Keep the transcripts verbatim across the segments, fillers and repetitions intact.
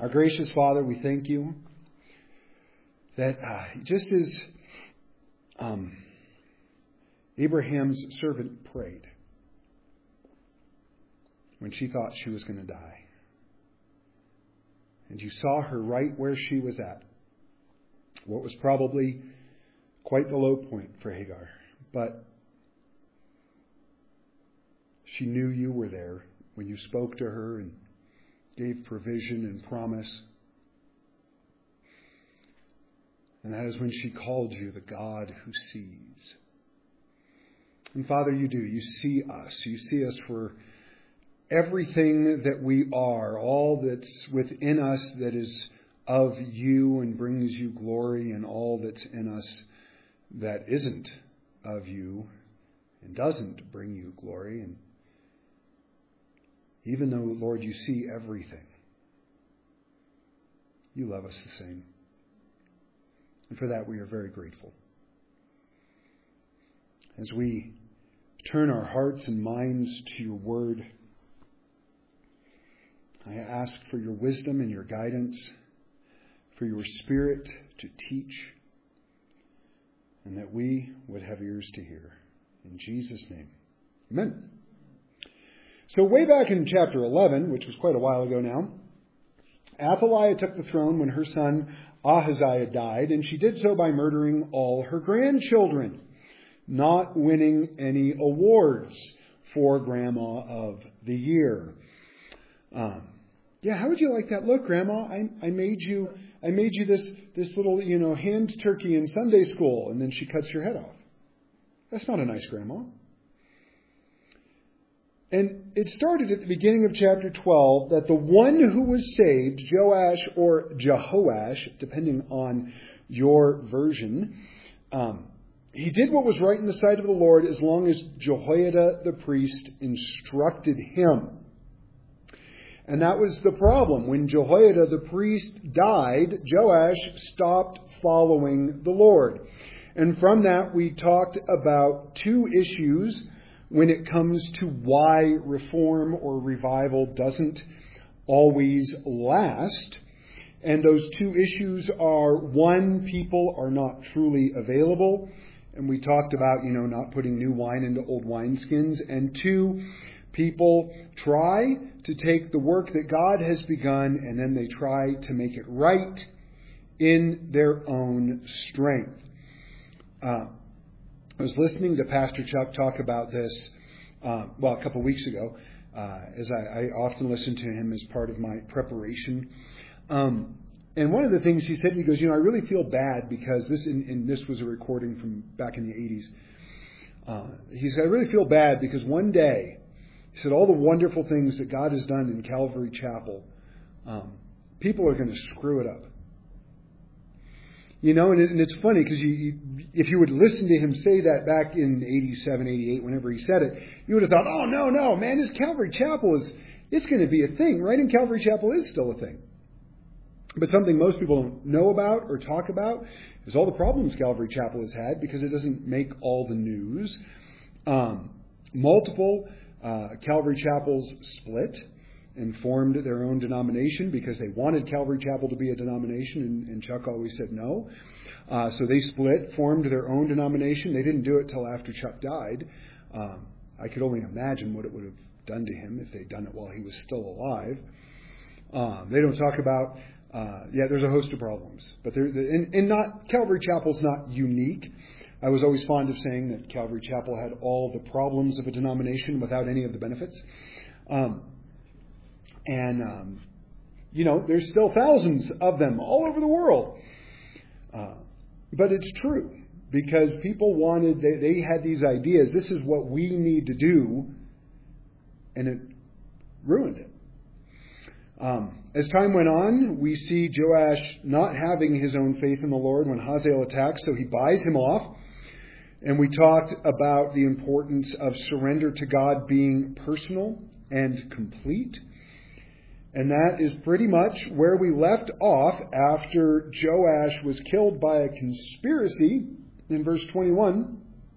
Our gracious Father, we thank you that uh, just as um, Abraham's servant prayed when she thought she was going to die, and you saw her right where she was at, what was probably quite the low point for Hagar, but she knew you were there when you spoke to her and gave provision and promise. And that is when she called you the God who sees. And Father, you do. You see us. You see us for everything that we are, all that's within us that is of you and brings you glory, and all that's in us that isn't of you and doesn't bring you glory. And even though, Lord, you see everything, you love us the same. And for that we are very grateful. As we turn our hearts and minds to your word, I ask for your wisdom and your guidance, for your Spirit to teach, and that we would have ears to hear. In Jesus' name, amen. So way back in chapter eleven, which was quite a while ago now, Athaliah took the throne when her son Ahaziah died, and she did so by murdering all her grandchildren, not winning any awards for Grandma of the Year. Um, yeah, how would you like that? Look, Grandma, I, I made you, I made you this this little, you know, hand turkey in Sunday school, and then she cuts your head off. That's not a nice grandma. And it started at the beginning of chapter twelve that the one who was saved, Joash or Jehoash, depending on your version, um, he did what was right in the sight of the Lord as long as Jehoiada the priest instructed him. And that was the problem. When Jehoiada the priest died, Joash stopped following the Lord. And from that we talked about two issues when it comes to why reform or revival doesn't always last. And those two issues are, one, people are not truly available. And we talked about, you know, not putting new wine into old wineskins. And two, people try to take the work that God has begun and then they try to make it right in their own strength. Uh, I was listening to Pastor Chuck talk about this, uh, well, a couple of weeks ago, uh, as I, I often listen to him as part of my preparation. Um, and one of the things he said, he goes, you know, I really feel bad because this, and, and this was a recording from back in the eighties. Uh, he said, I really feel bad because one day, he said, all the wonderful things that God has done in Calvary Chapel, um, people are going to screw it up. You know, and, it, and it's funny because you, you, if you would listen to him say that back in eighty-seven, eighty-eight, whenever he said it, you would have thought, oh, no, no, man, this Calvary Chapel is, it's going to be a thing, right? And Calvary Chapel is still a thing. But something most people don't know about or talk about is all the problems Calvary Chapel has had because it doesn't make all the news. Um, multiple uh, Calvary Chapels split and formed their own denomination because they wanted Calvary Chapel to be a denomination, and, and Chuck always said no. Uh, so they split, formed their own denomination. They didn't do it till after Chuck died. Um, I could only imagine what it would have done to him if they'd done it while he was still alive. Uh, they don't talk about, uh, yeah, there's a host of problems. But they're, they're, and, and not Calvary Chapel's not unique. I was always fond of saying that Calvary Chapel had all the problems of a denomination without any of the benefits. Um, And, um, you know, there's still thousands of them all over the world. Uh, but it's true because people wanted, they, they had these ideas. This is what we need to do. And it ruined it. Um, as time went on, we see Joash not having his own faith in the Lord when Hazael attacks. So he buys him off. And we talked about the importance of surrender to God being personal and complete. And that is pretty much where we left off after Joash was killed by a conspiracy in verse twenty-one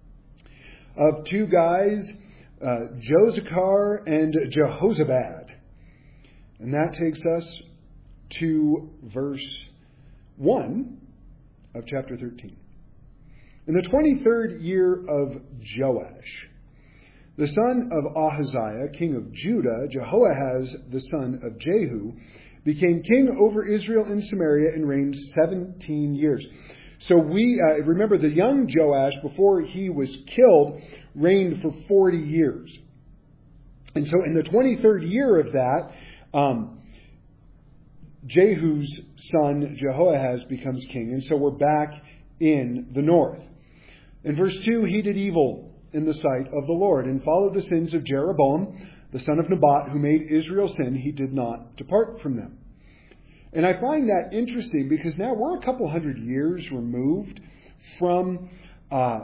of two guys, uh, Josachar and Jehozabad. And that takes us to verse one of chapter thirteen. In the twenty-third year of Joash, the son of Ahaziah, king of Judah, Jehoahaz, the son of Jehu, became king over Israel and Samaria and reigned seventeen years. So we, uh, remember the young Joash, before he was killed, reigned for forty years. And so in the twenty-third year of that, um, Jehu's son Jehoahaz becomes king. And so we're back in the north. In verse two, he did evil in the sight of the Lord and followed the sins of Jeroboam, the son of Nebat, who made Israel sin. He did not depart from them. And I find that interesting because now we're a couple hundred years removed from uh,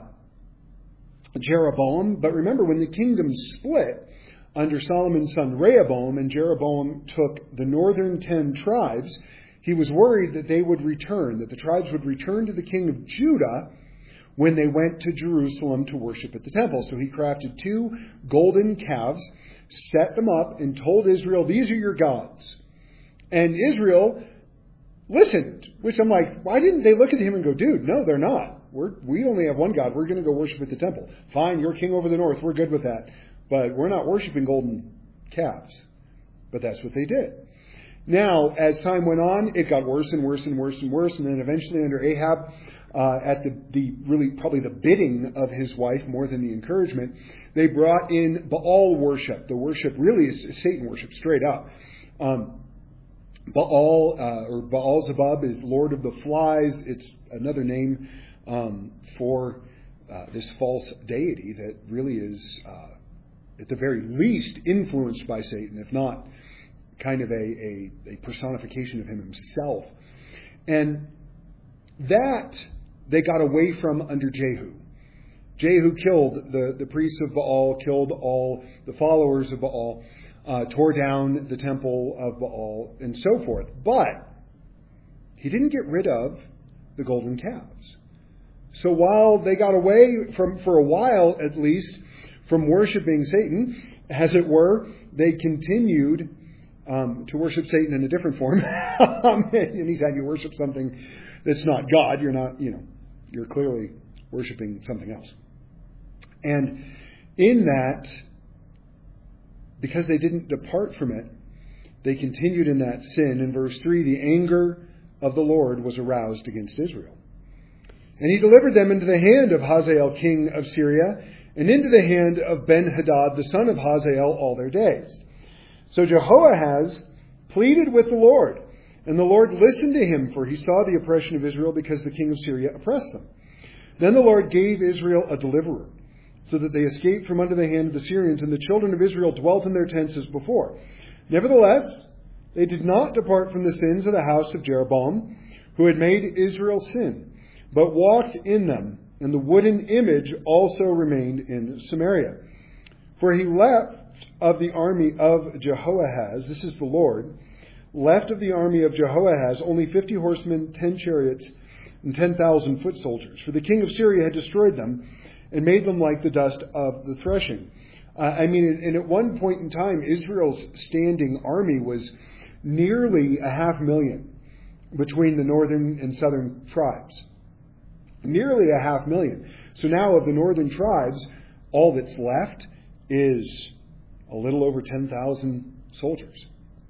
Jeroboam. But remember, when the kingdom split under Solomon's son Rehoboam, and Jeroboam took the northern ten tribes, he was worried that they would return, that the tribes would return to the king of Judah when they went to Jerusalem to worship at the temple. So he crafted two golden calves, set them up, and told Israel, these are your gods. And Israel listened, which I'm like, why didn't they look at him and go, dude, no, they're not. We're, we only have one God. We're going to go worship at the temple. Fine, you're king over the north. We're good with that. But we're not worshiping golden calves. But that's what they did. Now, as time went on, it got worse and worse and worse and worse. And then eventually under Ahab, uh, at the, the really probably the bidding of his wife more than the encouragement, they brought in Baal worship. The worship really is Satan worship, straight up. Um, Baal, uh, or Baal-zebub is Lord of the Flies. It's another name um, for uh, this false deity that really is, uh, at the very least, influenced by Satan, if not kind of a, a, a personification of him himself. And that they got away from under Jehu. Jehu killed the, the priests of Baal, killed all the followers of Baal, Uh, tore down the temple of Baal, and so forth. But he didn't get rid of the golden calves. So while they got away from, for a while at least, from worshiping Satan, as it were, they continued um, to worship Satan in a different form. Anytime you worship something that's not God, you're not, you know, you're clearly worshiping something else. And in that, because they didn't depart from it, they continued in that sin. In verse three, the anger of the Lord was aroused against Israel. And he delivered them into the hand of Hazael, king of Syria, and into the hand of Ben-Hadad, the son of Hazael, all their days. So Jehoahaz pleaded with the Lord, and the Lord listened to him, for he saw the oppression of Israel because the king of Syria oppressed them. Then the Lord gave Israel a deliverer, so that they escaped from under the hand of the Syrians, and the children of Israel dwelt in their tents as before. Nevertheless, they did not depart from the sins of the house of Jeroboam, who had made Israel sin, but walked in them, and the wooden image also remained in Samaria. For he left of the army of Jehoahaz, this is the Lord, left of the army of Jehoahaz only fifty horsemen, ten chariots, and ten thousand foot soldiers. For the king of Syria had destroyed them, and made them like the dust of the threshing. Uh, I mean, and at one point in time, Israel's standing army was nearly a half million between the northern and southern tribes. Nearly a half million. So now of the northern tribes, all that's left is a little over ten thousand soldiers.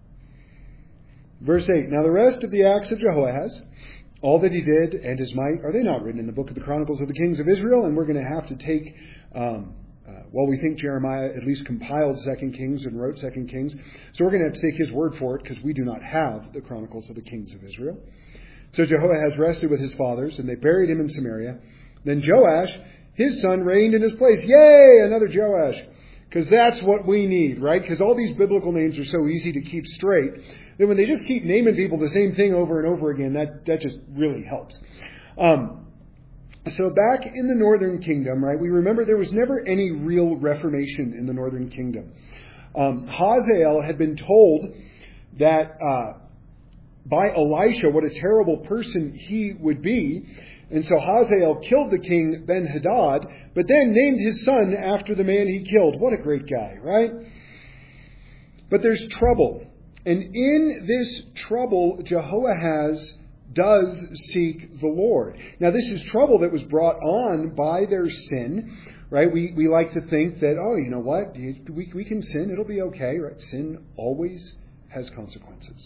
Verse eight, now the rest of the acts of Jehoahaz, all that he did and his might, are they not written in the book of the Chronicles of the Kings of Israel? And we're going to have to take, um, uh, well, we think Jeremiah at least compiled Second Kings and wrote Second Kings. So we're going to have to take his word for it because we do not have the Chronicles of the Kings of Israel. So Jehoahaz rested with his fathers, and they buried him in Samaria. Then Joash, his son, reigned in his place. Yay, another Joash. Because that's what we need, right? Because all these biblical names are so easy to keep straight. Then when they just keep naming people the same thing over and over again, that, that just really helps. Um, so back in the northern kingdom, right, we remember there was never any real reformation in the northern kingdom. Um, Hazael had been told that uh, by Elisha what a terrible person he would be. And so Hazael killed the king Ben-Hadad, but then named his son after the man he killed. What a great guy, right? But there's trouble And in this trouble, Jehoahaz does seek the Lord. Now, this is trouble that was brought on by their sin, right? We we like to think that, oh, you know what? We, we can sin. It'll be okay, right? Sin always has consequences.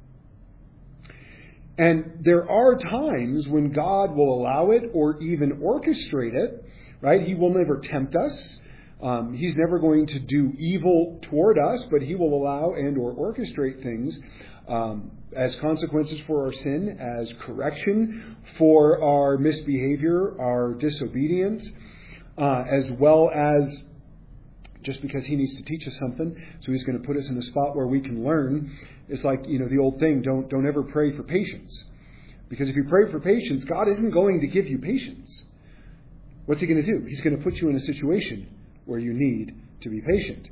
And there are times when God will allow it or even orchestrate it, right? He will never tempt us. Um, he's never going to do evil toward us, but he will allow and or orchestrate things um, as consequences for our sin, as correction for our misbehavior, our disobedience, uh, as well as just because he needs to teach us something, so he's going to put us in a spot where we can learn. It's like, you know, the old thing, don't don't ever pray for patience. Because if you pray for patience, God isn't going to give you patience. What's he going to do? He's going to put you in a situation where you need to be patient.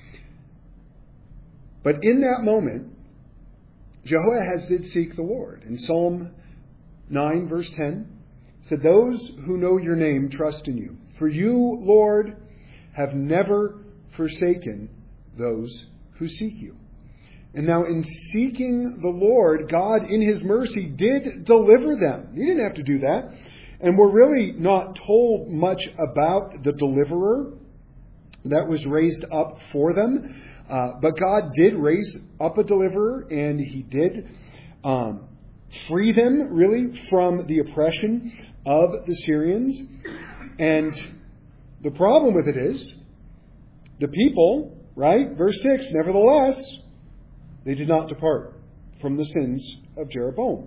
But in that moment, Jehoahaz did seek the Lord. In Psalm nine, verse ten, it said, "Those who know your name trust in you. For you, Lord, have never forsaken those who seek you." And now in seeking the Lord, God in his mercy did deliver them. He didn't have to do that. And we're really not told much about the deliverer that was raised up for them. Uh, but God did raise up a deliverer, and he did um, free them, really, from the oppression of the Syrians. And the problem with it is, the people, right, verse six, nevertheless, they did not depart from the sins of Jeroboam.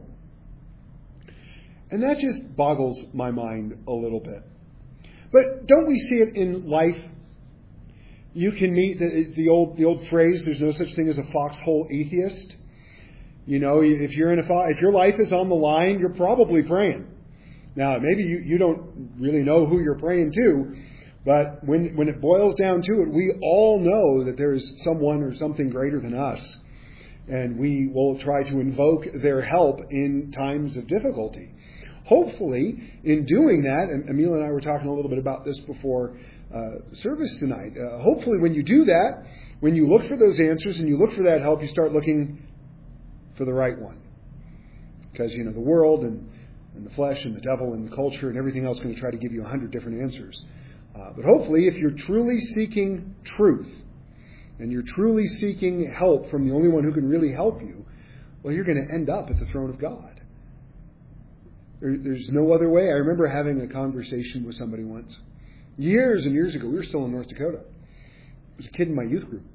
And that just boggles my mind a little bit. But don't we see it in life? You can meet the, the old the old phrase, there's no such thing as a foxhole atheist. You know, if you're in a if your life is on the line, you're probably praying. Now, maybe you, you don't really know who you're praying to, but when when it boils down to it, we all know that there is someone or something greater than us. And we will try to invoke their help in times of difficulty. Hopefully, in doing that, and Emil and I were talking a little bit about this before uh, service tonight. Uh, hopefully, when you do that, when you look for those answers and you look for that help, you start looking for the right one. Because, you know, the world and, and the flesh and the devil and the culture and everything else is going to try to give you a hundred different answers. Uh, but hopefully, if you're truly seeking truth, and you're truly seeking help from the only one who can really help you, well, you're going to end up at the throne of God. There, there's no other way. I remember having a conversation with somebody once. Years and years ago. We were still in North Dakota. I was a kid in my youth group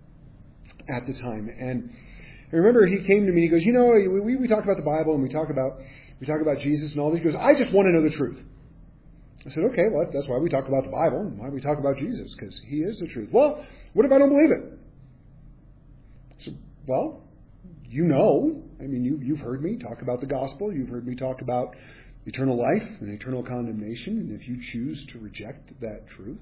at the time. And I remember he came to me and he goes, you know, we, we talk about the Bible and we talk about we talk about Jesus and all this. He goes, I just want to know the truth. I said, okay, well, that's why we talk about the Bible and why we talk about Jesus, because he is the truth. Well, what if I don't believe it? I said, well, you know, I mean, you, you've heard me talk about the gospel. You've heard me talk about eternal life and eternal condemnation. And if you choose to reject that truth,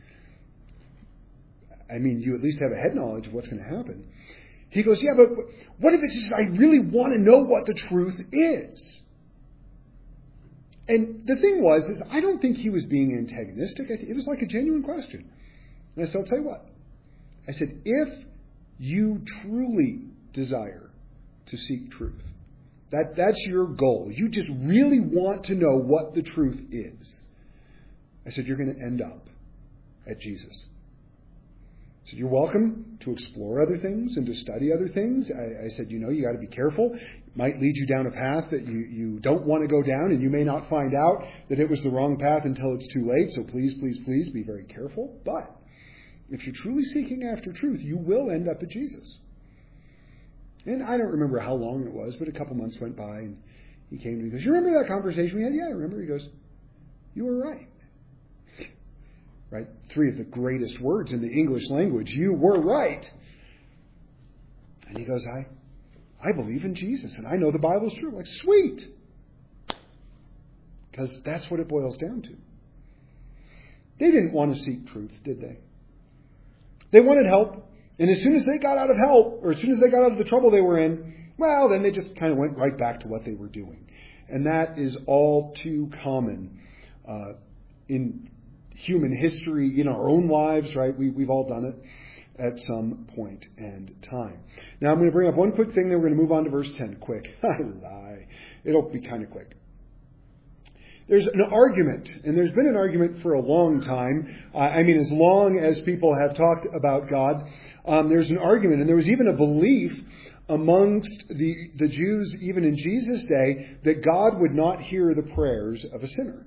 I mean, you at least have a head knowledge of what's going to happen. He goes, yeah, but what if it's just I really want to know what the truth is? And the thing was, is I don't think he was being antagonistic. It was like a genuine question. And I said, I'll tell you what. I said, if you truly desire to seek truth, that, that's your goal. You just really want to know what the truth is. I said, you're going to end up at Jesus. I said, you're welcome to explore other things and to study other things. I, I said, you know, you got to be careful. It might lead you down a path that you, you don't want to go down, and you may not find out that it was the wrong path until it's too late. So please, please, please be very careful. But if you're truly seeking after truth, you will end up at Jesus. And I don't remember how long it was, but a couple months went by, and he came to me and goes, you remember that conversation we had? Yeah, I remember. He goes, you were right. Right? Three of the greatest words in the English language. You were right. And he goes, I I believe in Jesus, and I know the Bible's true. I'm like, sweet. Because that's what it boils down to. They didn't want to seek truth, did they? They wanted help. And as soon as they got out of help, or as soon as they got out of the trouble they were in, well, then they just kind of went right back to what they were doing. And that is all too common uh, in human history, in our own lives, right? We, we've all done it. at some point and time. Now I'm going to bring up one quick thing, then we're going to move on to verse ten. Quick. I lie. It'll be kind of quick. There's an argument, and there's been an argument for a long time. Uh, I mean, as long as people have talked about God, um, there's an argument, and there was even a belief amongst the, the Jews, even in Jesus' day, that God would not hear the prayers of a sinner.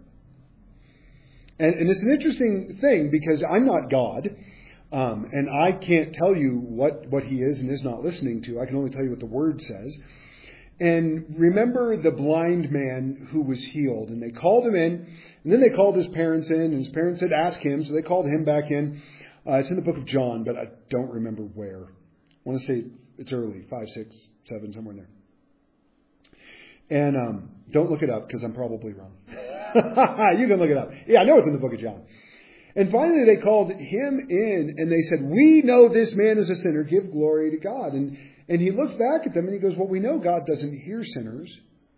And, and it's an interesting thing, because I'm not God, um, and I can't tell you what, what he is and is not listening to. I can only tell you what the Word says. And remember the blind man who was healed. And they called him in. And then they called his parents in. And his parents said, ask him. So they called him back in. Uh, it's in the book of John, but I don't remember where. I want to say it's early. Five, six, seven, somewhere in there. And um, don't look it up, because I'm probably wrong. You can look it up. Yeah, I know it's in the book of John. And finally they called him in. And they said, we know this man is a sinner. Give glory to God. And And he looked back at them and he goes, well, we know God doesn't hear sinners.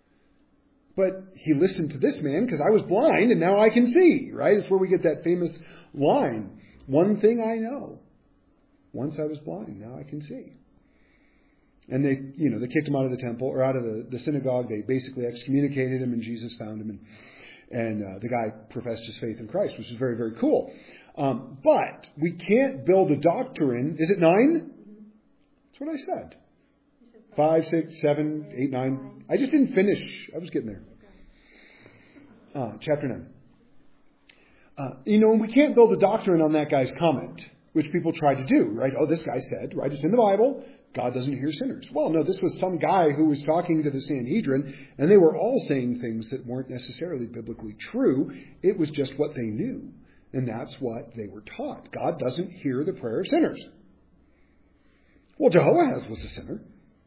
But he listened to this man because I was blind and now I can see, right? It's where we get that famous line. One thing I know. Once I was blind, now I can see. And they, you know, they kicked him out of the temple or out of the, the synagogue. They basically excommunicated him, and Jesus found him. And, and uh, the guy professed his faith in Christ, which is very, very cool. Um, but we can't build a doctrine. Is it nine? That's what I said. Five, six, seven, eight, nine. I just didn't finish. I was getting there. Uh, chapter nine. Uh, you know, we can't build a doctrine on that guy's comment, which people try to do, right? Oh, this guy said, right? It's in the Bible. God doesn't hear sinners. Well, no, this was some guy who was talking to the Sanhedrin, and they were all saying things that weren't necessarily biblically true. It was just what they knew. And that's what they were taught. God doesn't hear the prayer of sinners. Well, Jehoahaz was a sinner.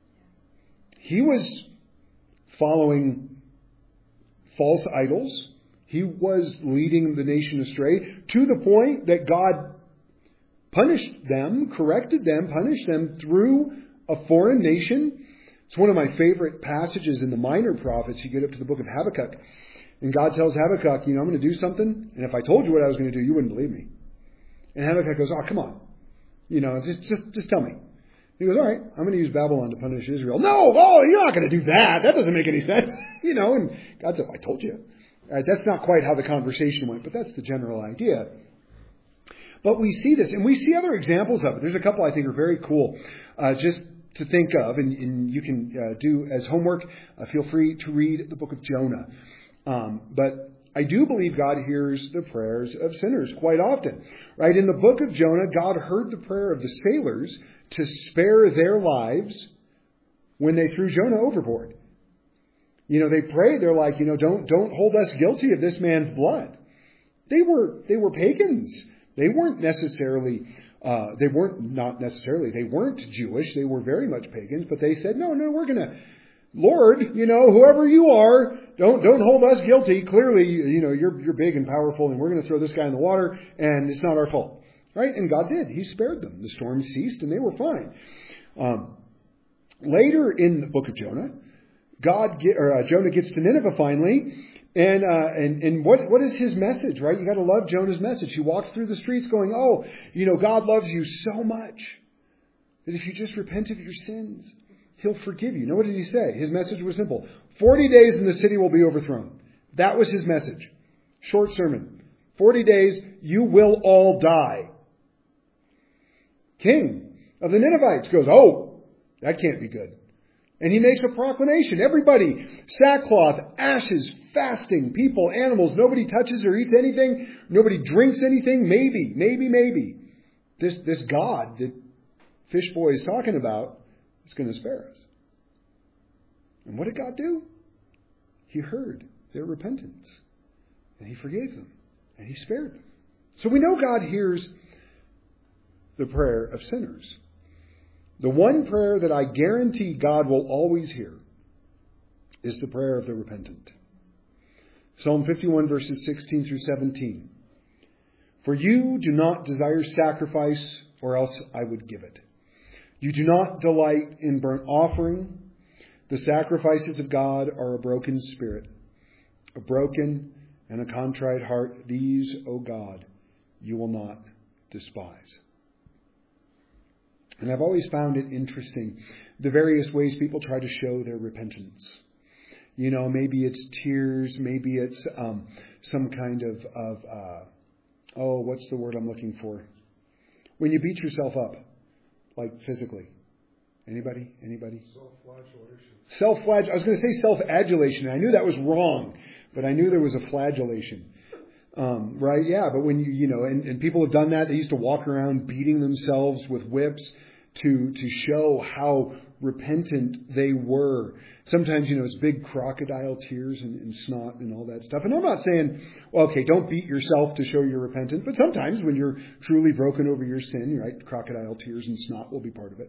He was following false idols. He was leading the nation astray to the point that God punished them, corrected them, punished them through a foreign nation. It's one of my favorite passages in the minor prophets. You get up to the book of Habakkuk, and God tells Habakkuk, you know, I'm going to do something, and if I told you what I was going to do, you wouldn't believe me. And Habakkuk goes, oh, come on. You know, just, just, just tell me. He goes, all right, I'm going to use Babylon to punish Israel. No, oh, you're not going to do that. That doesn't make any sense. You know, and God said, I told you. All right, that's not quite how the conversation went, but that's the general idea. But we see this, and we see other examples of it. There's a couple I think are very cool uh, just to think of, and, and you can uh, do as homework. Uh, feel free to read the book of Jonah. Um, but I do believe God hears the prayers of sinners quite often. Right? In the book of Jonah, God heard the prayer of the sailors to spare their lives when they threw Jonah overboard. You know, they prayed. They're like, you know, don't don't hold us guilty of this man's blood. They were they were pagans. They weren't necessarily, uh, they weren't not necessarily, they weren't Jewish. They were very much pagans. But they said, no, no, we're going to, Lord, you know, whoever you are, don't don't hold us guilty. Clearly, you know, you're you're big and powerful, and we're going to throw this guy in the water, and it's not our fault. Right? And God did. He spared them. The storm ceased and they were fine. Um, later in the book of Jonah, God get, or uh, Jonah gets to Nineveh finally. And, uh, and, and what, what is his message, right? You got to love Jonah's message. He walks through the streets going, oh, you know, God loves you so much that if you just repent of your sins, he'll forgive you. Now, what did he say? His message was simple. forty days and the city will be overthrown. That was his message. Short sermon. forty days, you will all die. King of the Ninevites goes, oh, that can't be good. And he makes a proclamation. Everybody, sackcloth, ashes, fasting, people, animals. Nobody touches or eats anything. Nobody drinks anything. Maybe, maybe, maybe. This, this God that Fishboy is talking about is going to spare us. And what did God do? He heard their repentance. And he forgave them. And he spared them. So we know God hears the prayer of sinners. The one prayer that I guarantee God will always hear is the prayer of the repentant. Psalm fifty-one, verses sixteen through seventeen. For you do not desire sacrifice, or else I would give it. You do not delight in burnt offering. The sacrifices of God are a broken spirit, a broken and a contrite heart. These, O God, you will not despise. And I've always found it interesting, the various ways people try to show their repentance. You know, maybe it's tears, maybe it's um, some kind of, of uh, oh, what's the word I'm looking for? When you beat yourself up, like physically. Anybody? Anybody? Self-flagellation. Self-flagellation. I was going to say self-adulation. I knew that was wrong, but I knew there was a flagellation. Um, right? Yeah, but when you, you know, and, and people have done that. They used to walk around beating themselves with whips to, to show how repentant they were. Sometimes, you know, it's big crocodile tears and, and snot and all that stuff. And I'm not saying, well, okay, don't beat yourself to show you're repentant. But sometimes when you're truly broken over your sin, right, crocodile tears and snot will be part of it.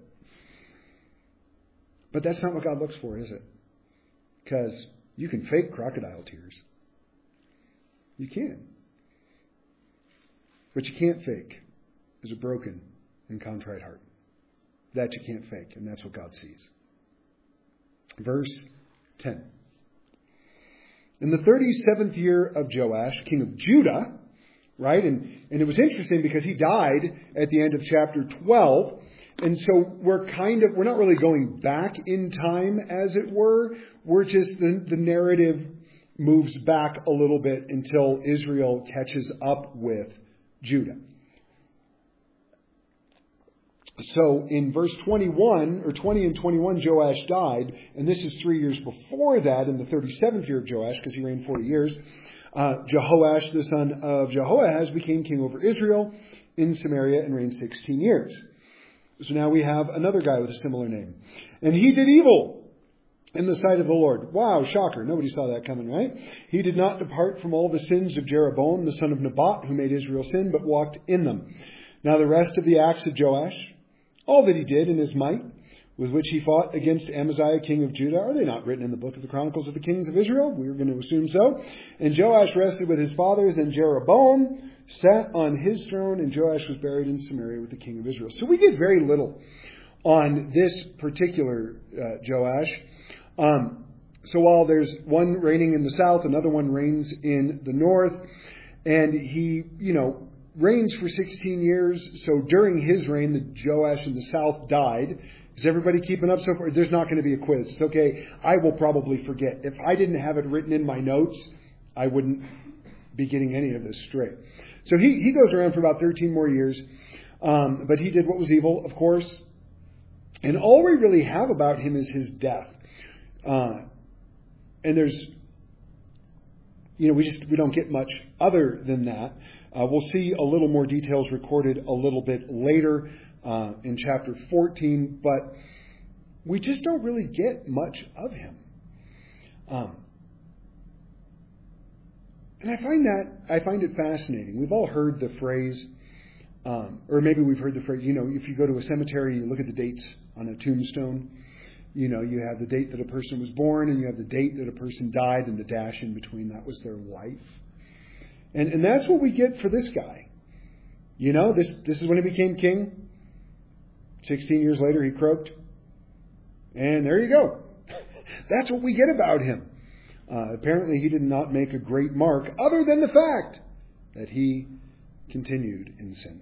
But that's not what God looks for, is it? Because you can fake crocodile tears. You can. What you can't fake is a broken and contrite heart. That you can't fake, and that's what God sees. Verse ten. In the thirty-seventh year of Joash, king of Judah, right? And, and it was interesting because he died at the end of chapter twelve. And so we're kind of, we're not really going back in time, as it were. We're just, the, the narrative moves back a little bit until Israel catches up with Judah. So in verse twenty-one, or twenty and twenty-one, Joash died, and this is three years before that, in the thirty-seventh year of Joash, because he reigned forty years. Uh, Jehoash, the son of Jehoahaz, became king over Israel in Samaria and reigned sixteen years. So now we have another guy with a similar name. And he did evil in the sight of the Lord. Wow, shocker. Nobody saw that coming, right? He did not depart from all the sins of Jeroboam, the son of Nebat, who made Israel sin, but walked in them. Now the rest of the acts of Joash, all that he did in his might, with which he fought against Amaziah, king of Judah, are they not written in the book of the Chronicles of the Kings of Israel? We are going to assume so. And Joash rested with his fathers, and Jeroboam sat on his throne, and Joash was buried in Samaria with the king of Israel. So we get very little on this particular uh, Joash. Um, so while there's one reigning in the south, another one reigns in the north, and he, you know, reigns for sixteen years. So during his reign, the Joash in the south died. Is everybody keeping up so far? There's not going to be a quiz. It's okay. I will probably forget. If I didn't have it written in my notes, I wouldn't be getting any of this straight. So he, he goes around for about thirteen more years. Um, but he did what was evil, of course. And all we really have about him is his death. Uh, and there's, you know, we just, we don't get much other than that. Uh, we'll see a little more details recorded a little bit later uh, in chapter fourteen, but we just don't really get much of him. Um, and I find that, I find it fascinating. We've all heard the phrase, um, or maybe we've heard the phrase, you know, if you go to a cemetery, you look at the dates on a tombstone. You know, you have the date that a person was born, and you have the date that a person died, and the dash in between, that was their life. And and that's what we get for this guy. You know, this this is when he became king. Sixteen years later, he croaked. And there you go. That's what we get about him. Uh, apparently, he did not make a great mark, other than the fact that he continued in sin.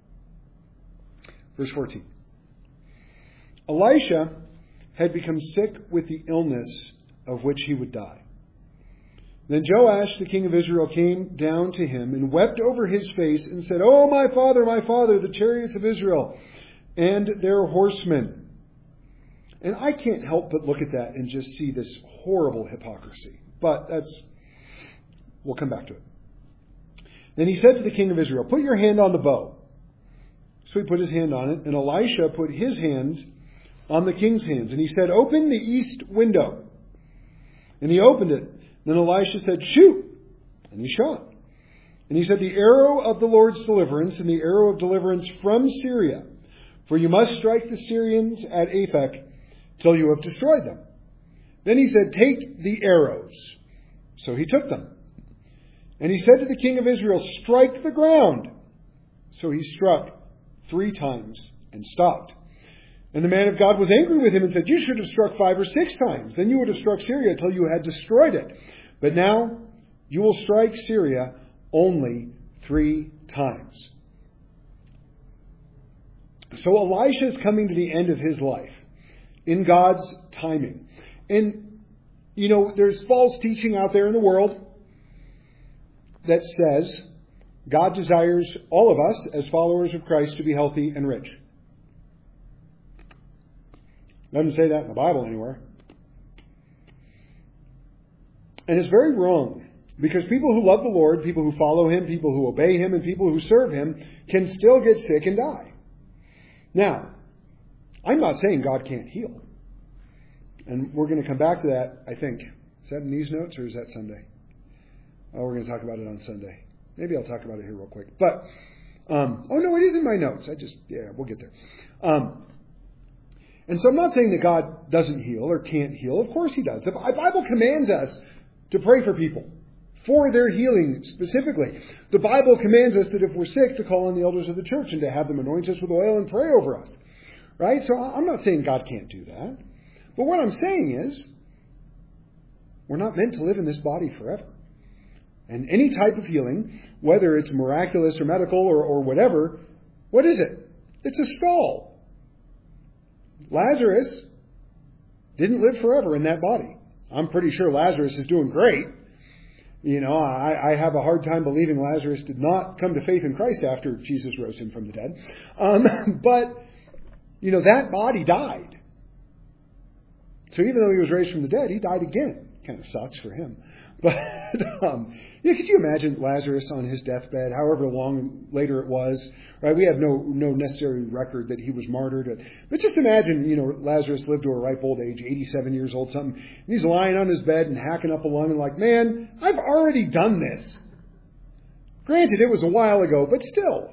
Verse fourteen. Elisha had become sick with the illness of which he would die. Then Joash, the king of Israel, came down to him and wept over his face and said, "Oh, my father, my father, the chariots of Israel and their horsemen." And I can't help but look at that and just see this horrible hypocrisy. But that's, we'll come back to it. Then he said to the king of Israel, "Put your hand on the bow." So he put his hand on it, and Elisha put his hands on the king's hands. And he said, "Open the east window." And he opened it. Then Elisha said, "Shoot." And he shot. And he said, "The arrow of the Lord's deliverance and the arrow of deliverance from Syria. For you must strike the Syrians at Aphek till you have destroyed them." Then he said, "Take the arrows." So he took them. And he said to the king of Israel, "Strike the ground." So he struck three times and stopped. And the man of God was angry with him and said, "You should have struck five or six times. Then you would have struck Syria until you had destroyed it. But now you will strike Syria only three times." So Elisha is coming to the end of his life in God's timing. And, you know, there's false teaching out there in the world that says God desires all of us as followers of Christ to be healthy and rich. Doesn't say that in the Bible anywhere. And it's very wrong, because people who love the Lord, people who follow Him, people who obey Him, and people who serve Him can still get sick and die. Now, I'm not saying God can't heal. And we're going to come back to that, I think. Is that in these notes or is that Sunday? Oh, we're going to talk about it on Sunday. Maybe I'll talk about it here real quick. But, um, oh no, it is in my notes. I just, yeah, we'll get there. Um, and so I'm not saying that God doesn't heal or can't heal. Of course He does. The Bible commands us to pray for people for their healing specifically. The Bible commands us that if we're sick, to call on the elders of the church and to have them anoint us with oil and pray over us. Right? So I'm not saying God can't do that. But what I'm saying is, we're not meant to live in this body forever. And any type of healing, whether it's miraculous or medical or, or whatever, what is it? It's a stall. Lazarus didn't live forever in that body. I'm pretty sure Lazarus is doing great. You know, I, I have a hard time believing Lazarus did not come to faith in Christ after Jesus rose him from the dead. Um, but, you know, that body died. So even though he was raised from the dead, he died again. Kind of sucks for him. But um, you know, could you imagine Lazarus on his deathbed, however long later it was? Right? We have no no necessary record that he was martyred. But just imagine, you know, Lazarus lived to a ripe old age, eighty-seven years old, something. And he's lying on his bed and hacking up a lung and like, man, I've already done this. Granted, it was a while ago, but still.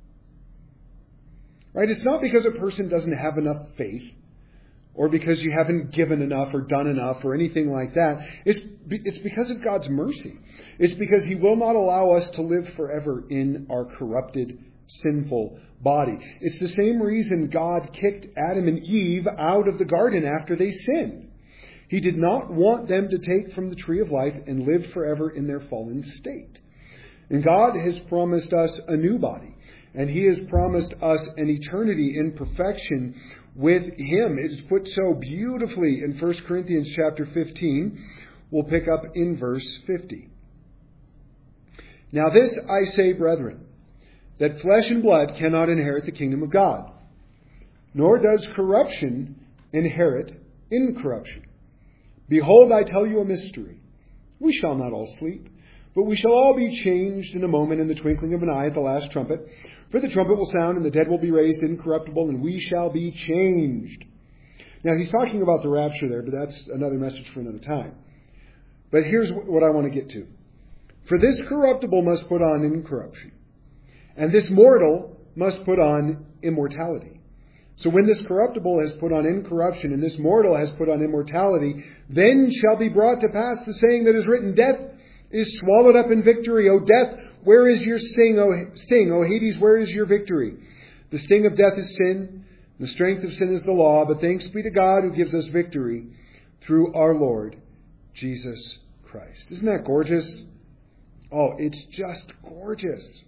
Right? It's not because a person doesn't have enough faith, or because you haven't given enough or done enough or anything like that. It's, it's because of God's mercy. It's because He will not allow us to live forever in our corrupted, sinful body. It's the same reason God kicked Adam and Eve out of the garden after they sinned. He did not want them to take from the tree of life and live forever in their fallen state. And God has promised us a new body. And He has promised us an eternity in perfection with Him. It is put so beautifully in First Corinthians chapter fifteen. We'll pick up in verse fifty. Now this I say, brethren, that flesh and blood cannot inherit the kingdom of God, nor does corruption inherit incorruption. Behold, I tell you a mystery. We shall not all sleep, but we shall all be changed in a moment, in the twinkling of an eye, at the last trumpet. For the trumpet will sound, and the dead will be raised incorruptible, and we shall be changed. Now, he's talking about the rapture there, but that's another message for another time. But here's what I want to get to. For this corruptible must put on incorruption, and this mortal must put on immortality. So when this corruptible has put on incorruption, and this mortal has put on immortality, then shall be brought to pass the saying that is written, Death is swallowed up in victory. O death, where is your sting? O sting? O Hades, where is your victory? The sting of death is sin. The strength of sin is the law. But thanks be to God who gives us victory through our Lord Jesus Christ. Isn't that gorgeous? Oh, it's just gorgeous.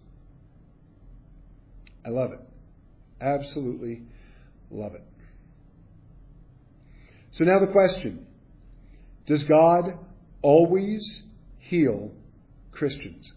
I love it. Absolutely love it. So now the question. Does God always heal Christians?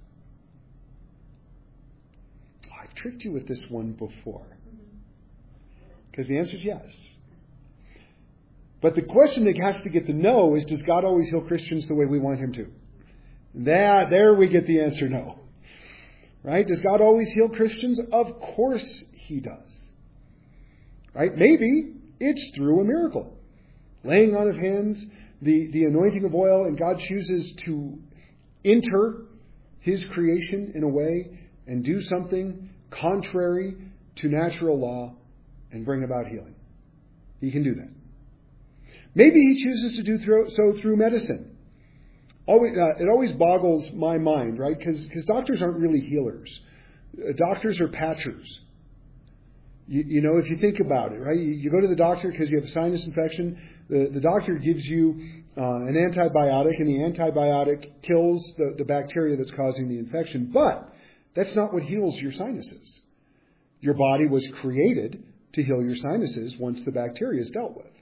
Oh, I've tricked you with this one before. Because the answer is yes. But the question that has to get to know is, does God always heal Christians the way we want Him to? That, there we get the answer no. Right? Does God always heal Christians? Of course He does. Right? Maybe it's through a miracle. Laying on of hands, the, the anointing of oil, and God chooses to enter His creation in a way and do something contrary to natural law and bring about healing. He can do that. Maybe He chooses to do so through medicine. Always, uh, it always boggles my mind, right? Because doctors aren't really healers. Uh, doctors are patchers. You, you know, if you think about it, right? You, you go to the doctor because you have a sinus infection. The, the doctor gives you uh, an antibiotic, and the antibiotic kills the, the bacteria that's causing the infection. But that's not what heals your sinuses. Your body was created to heal your sinuses once the bacteria is dealt with.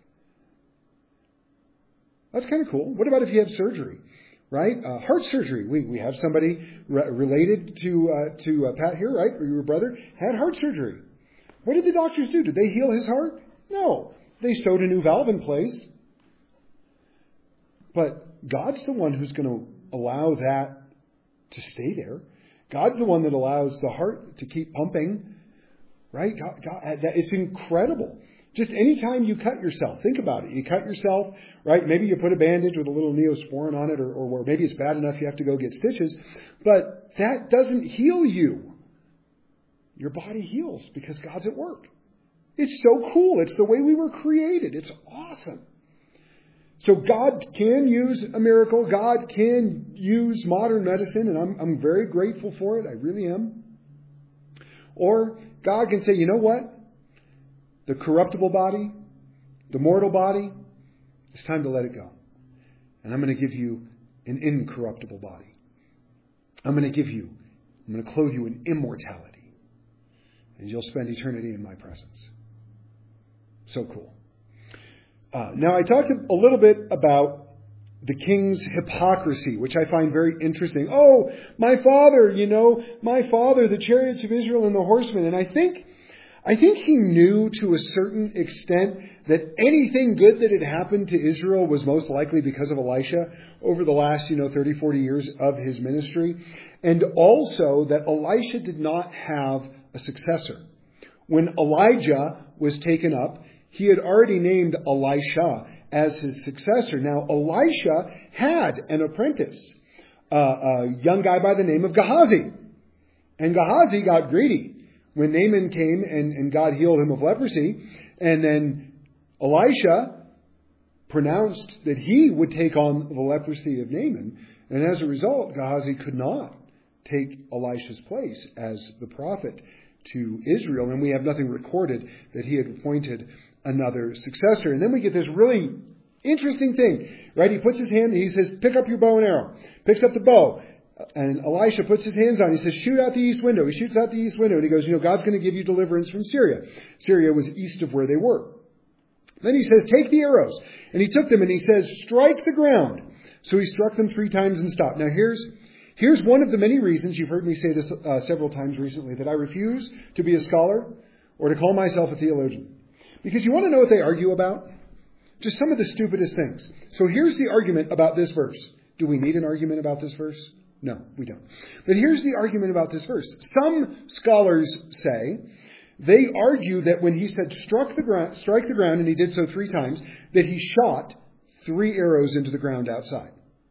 That's kind of cool. What about if you have surgery, right? Uh, heart surgery. We we have somebody re- related to uh, to uh, Pat here, right? Or your brother had heart surgery. What did the doctors do? Did they heal his heart? No. They sewed a new valve in place. But God's the one who's going to allow that to stay there. God's the one that allows the heart to keep pumping, right? God, God, that, it's incredible. Just anytime you cut yourself, think about it. You cut yourself, right? Maybe you put a bandage with a little Neosporin on it, or, or where maybe it's bad enough you have to go get stitches. But that doesn't heal you. Your body heals because God's at work. It's so cool. It's the way we were created. It's awesome. So God can use a miracle. God can use modern medicine, and I'm, I'm very grateful for it. I really am. Or God can say, you know what? The corruptible body, the mortal body, it's time to let it go. And I'm going to give you an incorruptible body. I'm going to give you, I'm going to clothe you in immortality. And you'll spend eternity in my presence. So cool. Uh, now, I talked a little bit about the king's hypocrisy, which I find very interesting. Oh, my father, you know, my father, the chariots of Israel and the horsemen. And I think, I think he knew to a certain extent that anything good that had happened to Israel was most likely because of Elisha over the last, you know, thirty, forty years of his ministry. And also that Elisha did not have a successor. When Elijah was taken up, he had already named Elisha as his successor. Now, Elisha had an apprentice, uh, a young guy by the name of Gehazi. And Gehazi got greedy when Naaman came and, and God healed him of leprosy. And then Elisha pronounced that he would take on the leprosy of Naaman. And as a result, Gehazi could not take Elisha's place as the prophet to Israel. And we have nothing recorded that he had appointed another successor. And then we get this really interesting thing, right? He puts his hand, he says, pick up your bow and arrow. Picks up the bow. And Elisha puts his hands on it. He says, shoot out the east window. He shoots out the east window. And he goes, you know, God's going to give you deliverance from Syria. Syria was east of where they were. Then he says, take the arrows. And he took them and he says, strike the ground. So he struck them three times and stopped. Now here's, here's one of the many reasons, you've heard me say this uh, several times recently, that I refuse to be a scholar or to call myself a theologian. Because you want to know what they argue about? Just some of the stupidest things. So here's the argument about this verse. Do we need an argument about this verse? No, we don't. But here's the argument about this verse. Some scholars say, they argue that when he said struck the ground, strike the ground, and he did so three times, that he shot three arrows into the ground outside.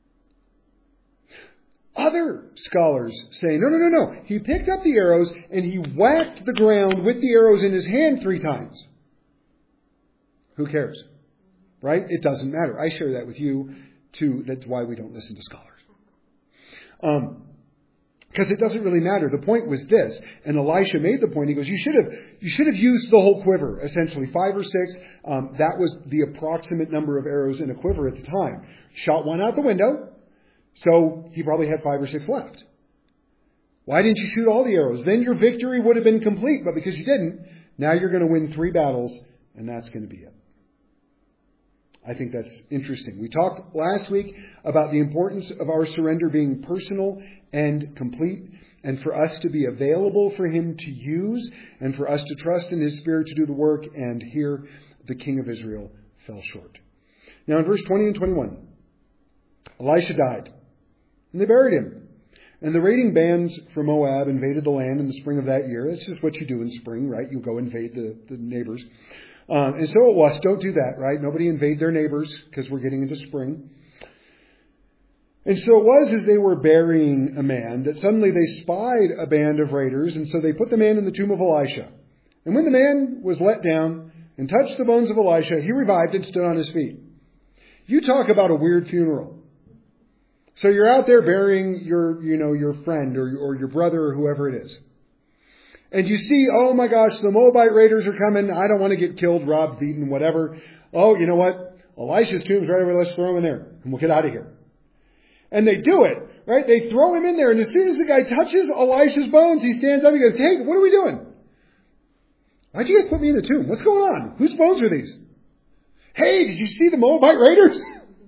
Other scholars say, no, no, no, no. He picked up the arrows and he whacked the ground with the arrows in his hand three times. Who cares? Right? It doesn't matter. I share that with you too. That's why we don't listen to scholars. Um, because it doesn't really matter. The point was this, and Elisha made the point. He goes, you should have, you should have used the whole quiver, essentially five or six. Um, that was the approximate number of arrows in a quiver at the time. Shot one out the window, so he probably had five or six left. Why didn't you shoot all the arrows? Then your victory would have been complete, but because you didn't, now you're going to win three battles. And that's going to be it. I think that's interesting. We talked last week about the importance of our surrender being personal and complete, and for us to be available for him to use, and for us to trust in his Spirit to do the work. And here, the king of Israel fell short. Now in verse twenty and twenty-one, Elisha died, and they buried him. And the raiding bands from Moab invaded the land in the spring of that year. That's just what you do in spring, right? You go invade the, the neighbors. Um, and so it was. Don't do that, right? Nobody invade their neighbors because we're getting into spring. And so it was as they were burying a man that suddenly they spied a band of raiders. And so they put the man in the tomb of Elisha. And when the man was let down and touched the bones of Elisha, he revived and stood on his feet. You talk about a weird funeral. So you're out there burying your, you know, your friend or, or your brother or whoever it is. And you see, oh my gosh, the Moabite raiders are coming. I don't want to get killed, robbed, beaten, whatever. Oh, you know what? Elisha's tomb's right over. Let's throw him in there and we'll get out of here. And they do it, right? They throw him in there. And as soon as the guy touches Elisha's bones, he stands up and he goes, hey, what are we doing? Why'd you guys put me in the tomb? What's going on? Whose bones are these? Hey, did you see the Moabite raiders?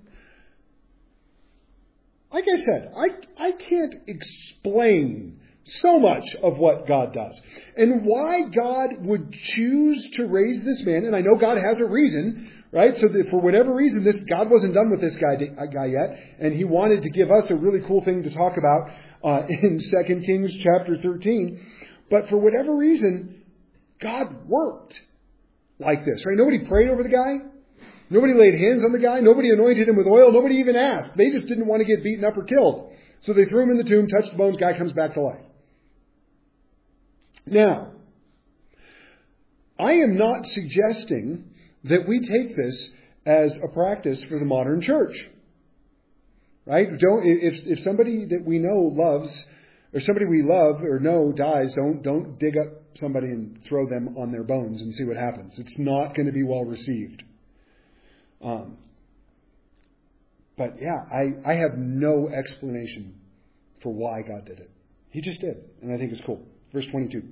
Like I said, I, I can't explain so much of what God does. And why God would choose to raise this man, and I know God has a reason, right? So that for whatever reason, this God wasn't done with this guy, guy yet, and he wanted to give us a really cool thing to talk about uh, in Second Kings chapter thirteen. But for whatever reason, God worked like this, right? Nobody prayed over the guy. Nobody laid hands on the guy. Nobody anointed him with oil. Nobody even asked. They just didn't want to get beaten up or killed. So they threw him in the tomb, touched the bones, guy comes back to life. Now, I am not suggesting that we take this as a practice for the modern church. Right? Don't, if, if somebody that we know loves, or somebody we love or know dies, don't, don't dig up somebody and throw them on their bones and see what happens. It's not going to be well received. Um, but yeah, I, I have no explanation for why God did it. He just did. And I think it's cool. Verse twenty-two.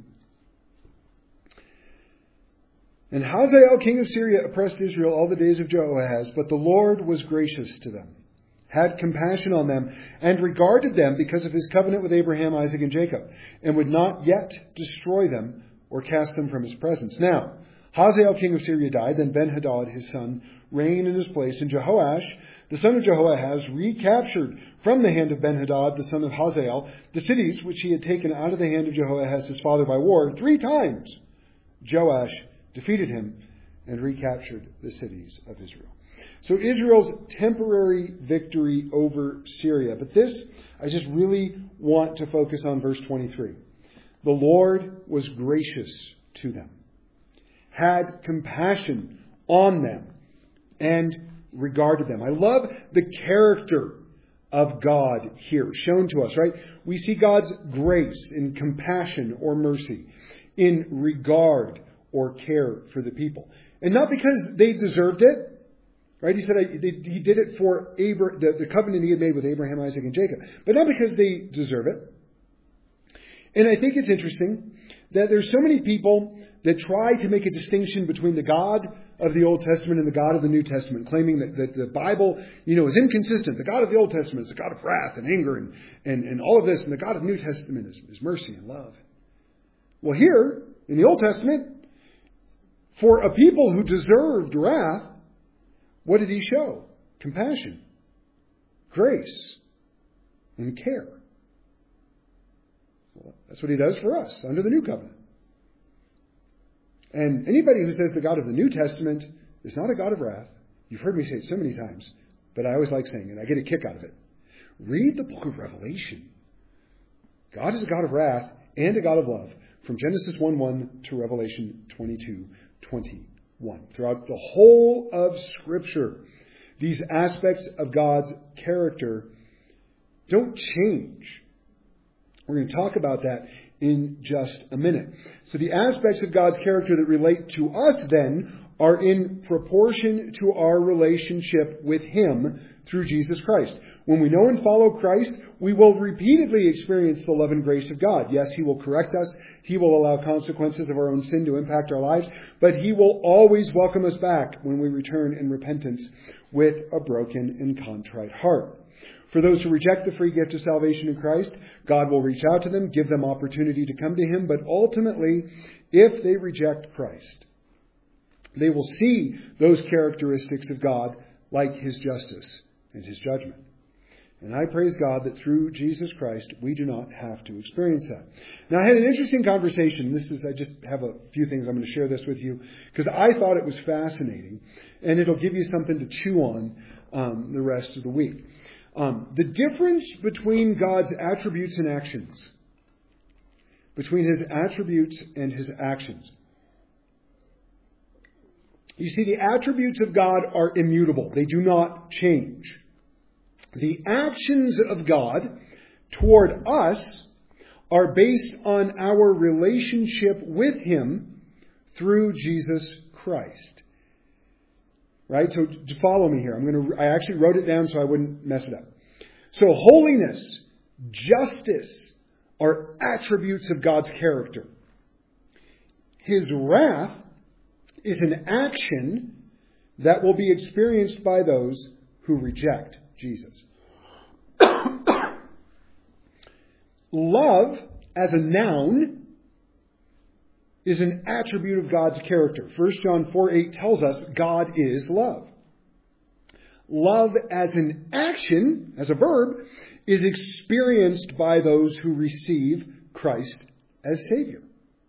And Hazael, king of Syria, oppressed Israel all the days of Jehoahaz, but the Lord was gracious to them, had compassion on them, and regarded them because of his covenant with Abraham, Isaac, and Jacob, and would not yet destroy them or cast them from his presence. Now, Hazael, king of Syria, died. Then Ben-Hadad, his son, reigned in his place. And Jehoash, the son of Jehoahaz, recaptured from the hand of Ben-Hadad, the son of Hazael, the cities which he had taken out of the hand of Jehoahaz, his father, by war. Three times Joash defeated him and recaptured the cities of Israel. So Israel's temporary victory over Syria. But this, I just really want to focus on verse twenty-three. The Lord was gracious to them, had compassion on them, and regarded them. I love the character of God here shown to us, right? We see God's grace in compassion or mercy, in regard or care for the people. And not because they deserved it, right? He said I, they, he did it for Abra, the, the covenant he had made with Abraham, Isaac, and Jacob. But not because they deserve it. And I think it's interesting that there's so many people that try to make a distinction between the God of the Old Testament and the God of the New Testament, claiming that, that the Bible, you know, is inconsistent. The God of the Old Testament is the God of wrath and anger and, and, and all of this, and the God of the New Testament is, is mercy and love. Well, here, in the Old Testament, for a people who deserved wrath, what did he show? Compassion, grace, and care. Well, that's what he does for us under the New Covenant. And anybody who says the God of the New Testament is not a God of wrath, you've heard me say it so many times, but I always like saying it. I get a kick out of it. Read the book of Revelation. God is a God of wrath and a God of love, from Genesis one one to Revelation twenty-two twenty-one. Throughout the whole of Scripture, these aspects of God's character don't change. We're going to talk about that in just a minute. So the aspects of God's character that relate to us then are in proportion to our relationship with Him through Jesus Christ. When we know and follow Christ, we will repeatedly experience the love and grace of God. Yes, He will correct us. He will allow consequences of our own sin to impact our lives. But He will always welcome us back when we return in repentance with a broken and contrite heart. For those who reject the free gift of salvation in Christ, God will reach out to them, give them opportunity to come to Him. But ultimately, if they reject Christ, they will see those characteristics of God like His justice and His judgment. And I praise God that through Jesus Christ, we do not have to experience that. Now, I had an interesting conversation. This is, I just have a few things. I'm going to share this with you because I thought it was fascinating, and it'll give you something to chew on um, the rest of the week. Um, the difference between God's attributes and actions, between His attributes and His actions. You see, the attributes of God are immutable. They do not change. The actions of God toward us are based on our relationship with Him through Jesus Christ. Right? So to follow me here, I'm going to, I actually wrote it down so I wouldn't mess it up. So holiness, justice are attributes of God's character. His wrath is an action that will be experienced by those who reject Jesus. Love, as a noun, is an attribute of God's character. First John four eight tells us God is love. Love as an action, as a verb, is experienced by those who receive Christ as Savior.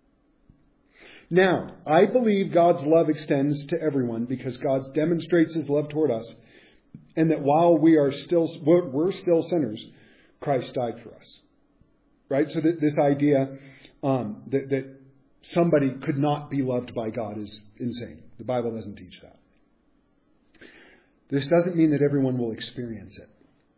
Now, I believe God's love extends to everyone because God demonstrates His love toward us, and that while we are still we're still sinners, Christ died for us. Right? So that this idea um, that, that somebody could not be loved by God is insane. The Bible doesn't teach that. This doesn't mean that everyone will experience it.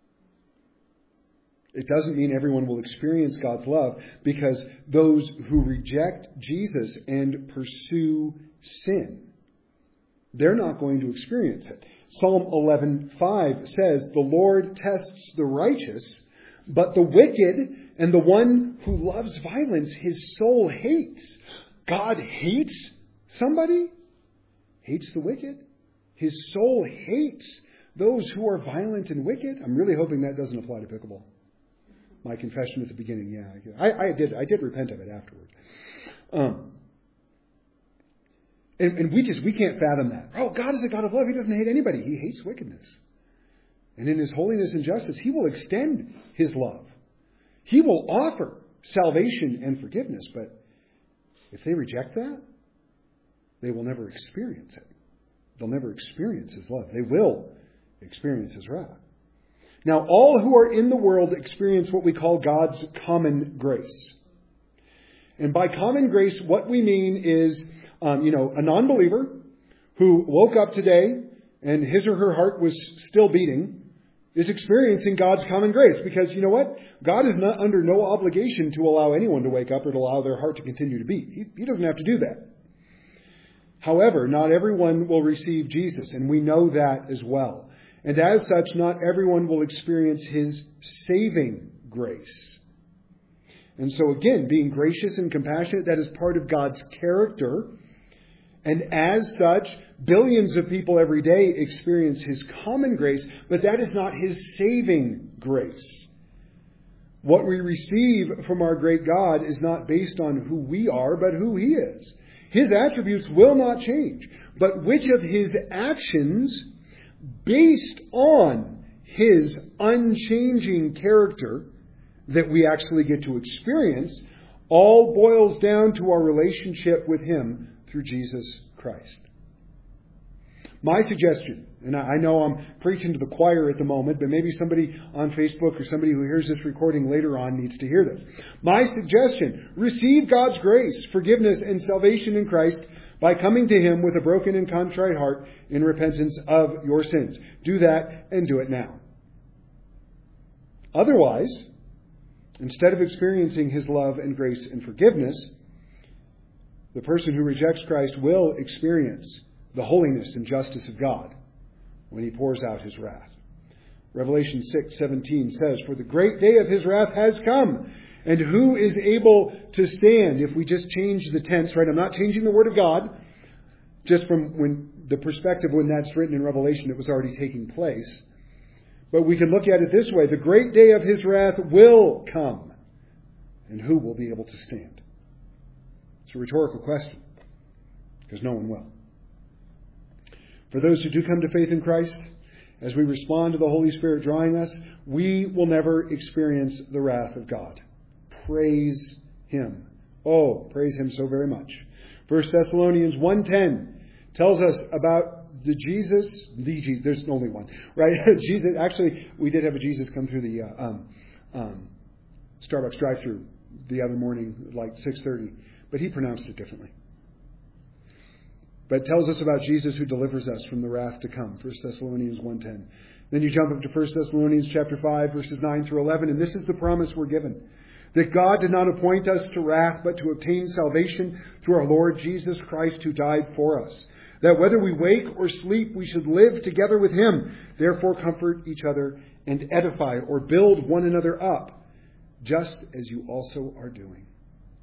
It doesn't mean everyone will experience God's love, because those who reject Jesus and pursue sin, they're not going to experience it. Psalm eleven five says, "The Lord tests the righteous, but the wicked and the one who loves violence, his soul hates." God hates somebody? Hates the wicked? His soul hates those who are violent and wicked? I'm really hoping that doesn't apply to pickleball. My confession at the beginning, yeah. I, I did I did repent of it afterward. Um, and, and we just, we can't fathom that. Oh, God is a God of love. He doesn't hate anybody. He hates wickedness. And in His holiness and justice, He will extend His love. He will offer salvation and forgiveness. But if they reject that, they will never experience it. They'll never experience His love. They will experience His wrath. Now, all who are in the world experience what we call God's common grace. And by common grace, what we mean is, um, you know, a non-believer who woke up today and his or her heart was still beating is experiencing God's common grace. Because, you know what? God is not under no obligation to allow anyone to wake up or to allow their heart to continue to beat. He, he doesn't have to do that. However, not everyone will receive Jesus, and we know that as well. And as such, not everyone will experience His saving grace. And so again, being gracious and compassionate, that is part of God's character. And as such, billions of people every day experience His common grace, but that is not His saving grace. What we receive from our great God is not based on who we are, but who He is. His attributes will not change. But which of His actions, based on His unchanging character, that we actually get to experience, all boils down to our relationship with Him through Jesus Christ. My suggestion, and I know I'm preaching to the choir at the moment, but maybe somebody on Facebook or somebody who hears this recording later on needs to hear this. My suggestion, receive God's grace, forgiveness, and salvation in Christ by coming to Him with a broken and contrite heart in repentance of your sins. Do that, and do it now. Otherwise, instead of experiencing His love and grace and forgiveness, the person who rejects Christ will experience the holiness and justice of God when He pours out His wrath. Revelation six seventeen says, "For the great day of His wrath has come, and who is able to stand?" If we just change the tense, right? I'm not changing the Word of God. Just from when the perspective when that's written in Revelation, it was already taking place. But we can look at it this way. The great day of His wrath will come. And who will be able to stand? It's a rhetorical question. Because no one will. For those who do come to faith in Christ, as we respond to the Holy Spirit drawing us, we will never experience the wrath of God. Praise Him. Oh, praise Him so very much. First Thessalonians one ten tells us about the Jesus, the Jesus, there's only one, right? Jesus, actually, we did have a Jesus come through the uh, um, um, Starbucks drive-thru the other morning, like six thirty, but he pronounced it differently. But it tells us about Jesus who delivers us from the wrath to come. First Thessalonians one ten. Then you jump up to First Thessalonians chapter five, verses nine through eleven, and this is the promise we're given. That God did not appoint us to wrath, but to obtain salvation through our Lord Jesus Christ, who died for us. That whether we wake or sleep, we should live together with Him. Therefore comfort each other and edify or build one another up, just as you also are doing.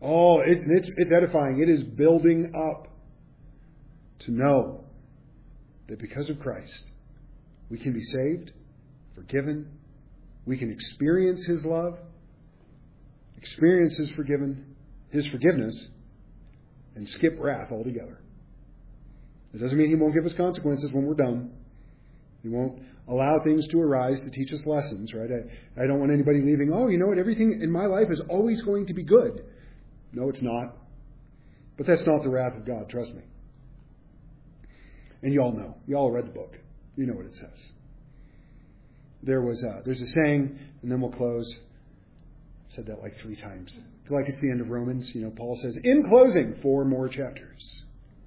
Oh, it's, it's, it's edifying. It is building up to know that because of Christ, we can be saved, forgiven, we can experience His love, experience His forgiven, His forgiveness, and skip wrath altogether. It doesn't mean He won't give us consequences when we're done. He won't allow things to arise to teach us lessons, right? I, I don't want anybody leaving, oh, you know what, everything in my life is always going to be good. No, it's not. But that's not the wrath of God, trust me. And you all know. You all read the book. You know what it says. There was a, there's a saying, and then we'll close. I've said that like three times. I feel like it's the end of Romans. You know, Paul says, in closing, four more chapters.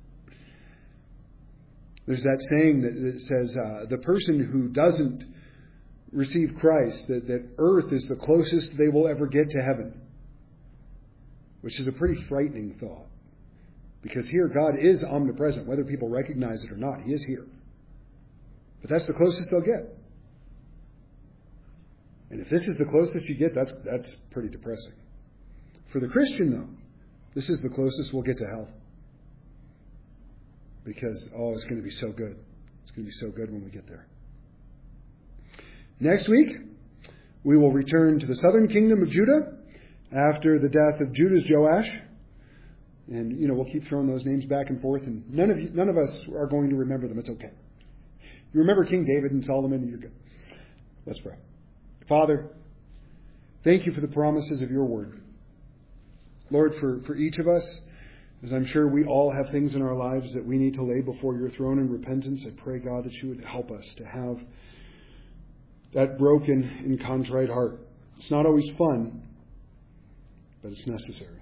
There's that saying that, that says, uh, the person who doesn't receive Christ, that, that earth is the closest they will ever get to heaven. Which is a pretty frightening thought. Because here God is omnipresent. Whether people recognize it or not, He is here. But that's the closest they'll get. And if this is the closest you get, that's that's pretty depressing. For the Christian, though, this is the closest we'll get to hell. Because, oh, it's going to be so good. It's going to be so good when we get there. Next week, we will return to the southern kingdom of Judah after the death of Judah's Joash. And, you know, we'll keep throwing those names back and forth, and none of you, none of us are going to remember them. It's okay. You remember King David and Solomon, and you're good. Let's pray. Father, thank you for the promises of your word. Lord, for, for each of us, as I'm sure we all have things in our lives that we need to lay before your throne in repentance, I pray, God, that you would help us to have that broken and contrite heart. It's not always fun, but it's necessary.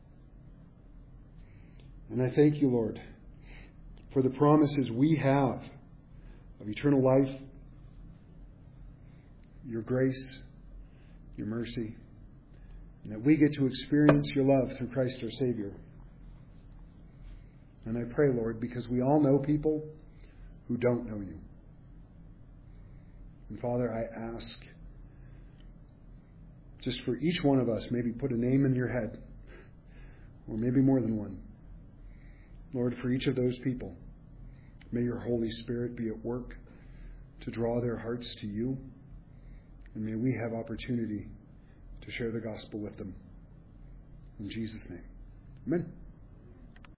And I thank you, Lord, for the promises we have of eternal life, your grace, your mercy, and that we get to experience your love through Christ our Savior. And I pray, Lord, because we all know people who don't know you. And Father, I ask, just for each one of us, maybe put a name in your head, or maybe more than one. Lord, for each of those people, may your Holy Spirit be at work to draw their hearts to you. And may we have opportunity to share the gospel with them. In Jesus' name. Amen.